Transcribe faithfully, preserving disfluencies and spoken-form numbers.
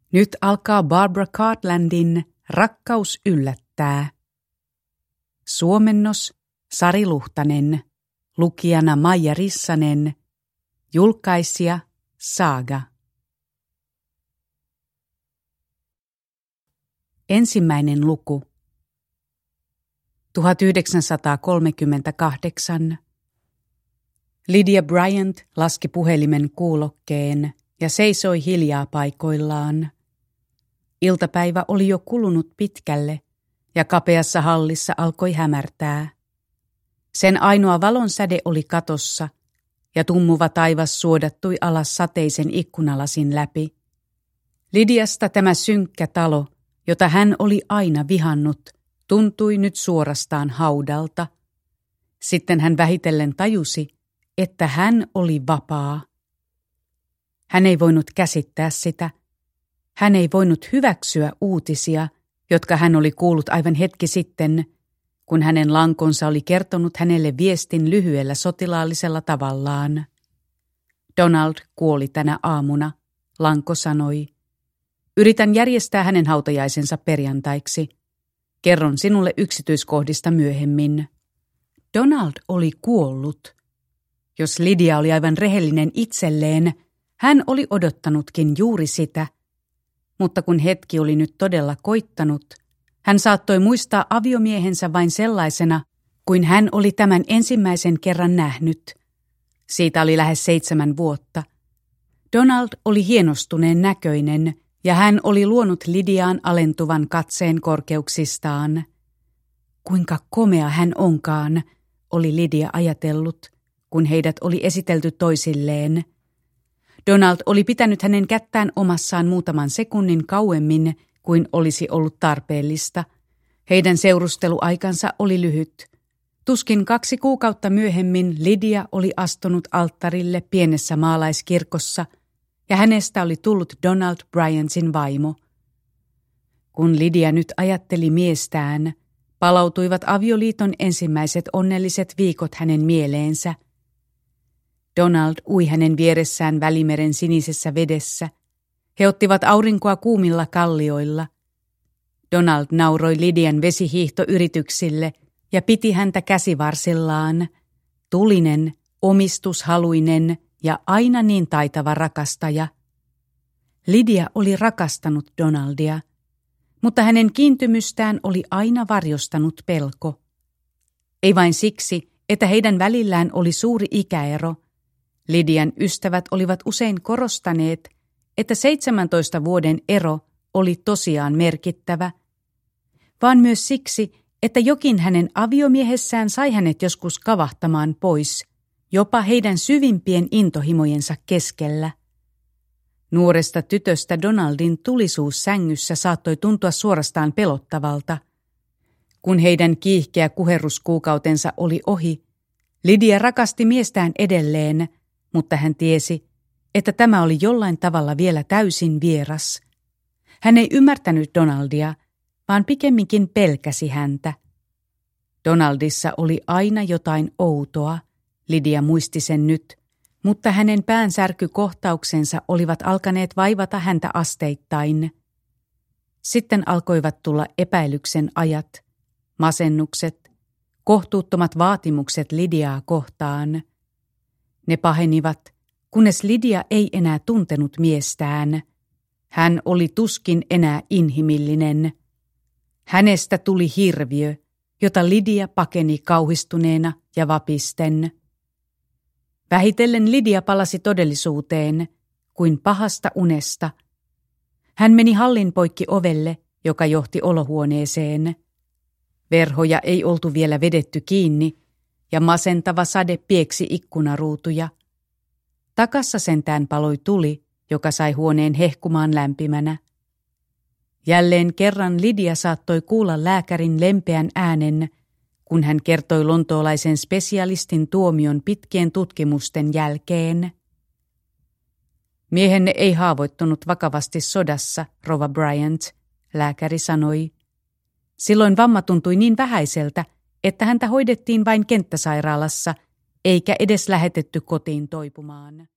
Nyt alkaa Barbara Cartlandin Rakkaus yllättää. Suomennos Sari Luhtanen, lukijana Maija Rissanen, julkaisija Saga. Ensimmäinen luku. tuhatyhdeksänsataakolmekymmentäkahdeksan. Lydia Bryant laski puhelimen kuulokkeen ja seisoi hiljaa paikoillaan. Iltapäivä oli jo kulunut pitkälle ja kapeassa hallissa alkoi hämärtää. Sen ainoa valonsäde oli katossa ja tummuva taivas suodattui alas sateisen ikkunalasin läpi. Lydiasta tämä synkkä talo, jota hän oli aina vihannut, tuntui nyt suorastaan haudalta. Sitten hän vähitellen tajusi, että hän oli vapaa. Hän ei voinut käsittää sitä. Hän ei voinut hyväksyä uutisia, jotka hän oli kuullut aivan hetki sitten, kun hänen lankonsa oli kertonut hänelle viestin lyhyellä sotilaallisella tavallaan. Donald kuoli tänä aamuna, lanko sanoi. Yritän järjestää hänen hautajaisensa perjantaiksi. Kerron sinulle yksityiskohdista myöhemmin. Donald oli kuollut. Jos Lydia oli aivan rehellinen itselleen, hän oli odottanutkin juuri sitä. Mutta kun hetki oli nyt todella koittanut, hän saattoi muistaa aviomiehensä vain sellaisena, kuin hän oli tämän ensimmäisen kerran nähnyt. Siitä oli lähes seitsemän vuotta. Donald oli hienostuneen näköinen, ja hän oli luonut Lydiaan alentuvan katseen korkeuksistaan. Kuinka komea hän onkaan, oli Lydia ajatellut, kun heidät oli esitelty toisilleen. Donald oli pitänyt hänen kättään omassaan muutaman sekunnin kauemmin kuin olisi ollut tarpeellista. Heidän seurusteluaikansa oli lyhyt. Tuskin kaksi kuukautta myöhemmin Lydia oli astunut alttarille pienessä maalaiskirkossa ja hänestä oli tullut Donald Bryantin vaimo. Kun Lydia nyt ajatteli miestään, palautuivat avioliiton ensimmäiset onnelliset viikot hänen mieleensä. Donald ui hänen vieressään Välimeren sinisessä vedessä. He ottivat aurinkoa kuumilla kallioilla. Donald nauroi Lydian vesihiihtoyrityksille ja piti häntä käsivarsillaan. Tulinen, omistushaluinen ja aina niin taitava rakastaja. Lydia oli rakastanut Donaldia, mutta hänen kiintymystään oli aina varjostanut pelko. Ei vain siksi, että heidän välillään oli suuri ikäero. Lydian ystävät olivat usein korostaneet, että seitsemäntoista vuoden ero oli tosiaan merkittävä, vaan myös siksi, että jokin hänen aviomiehessään sai hänet joskus kavahtamaan pois, jopa heidän syvimpien intohimojensa keskellä. Nuoresta tytöstä Donaldin tulisuus sängyssä saattoi tuntua suorastaan pelottavalta. Kun heidän kiihkeä kuherruskuukautensa oli ohi, Lydia rakasti miestään edelleen, mutta hän tiesi, että tämä oli jollain tavalla vielä täysin vieras. Hän ei ymmärtänyt Donaldia, vaan pikemminkin pelkäsi häntä. Donaldissa oli aina jotain outoa, Lydia muisti sen nyt, mutta hänen päänsärkykohtauksensa olivat alkaneet vaivata häntä asteittain. Sitten alkoivat tulla epäilyksen ajat, masennukset, kohtuuttomat vaatimukset Lydiaa kohtaan. Ne pahenivat, kunnes Lydia ei enää tuntenut miestään. Hän oli tuskin enää inhimillinen. Hänestä tuli hirviö, jota Lydia pakeni kauhistuneena ja vapisten. Vähitellen Lydia palasi todellisuuteen, kuin pahasta unesta. Hän meni hallin poikki ovelle, joka johti olohuoneeseen. Verhoja ei oltu vielä vedetty kiinni, ja masentava sade pieksi ikkunaruutuja. Takassa sentään paloi tuli, joka sai huoneen hehkumaan lämpimänä. Jälleen kerran Lydia saattoi kuulla lääkärin lempeän äänen, kun hän kertoi lontoolaisen spesialistin tuomion pitkien tutkimusten jälkeen. Miehenne ei haavoittunut vakavasti sodassa, rouva Bryant, lääkäri sanoi. Silloin vamma tuntui niin vähäiseltä, että häntä hoidettiin vain kenttäsairaalassa, eikä edes lähetetty kotiin toipumaan.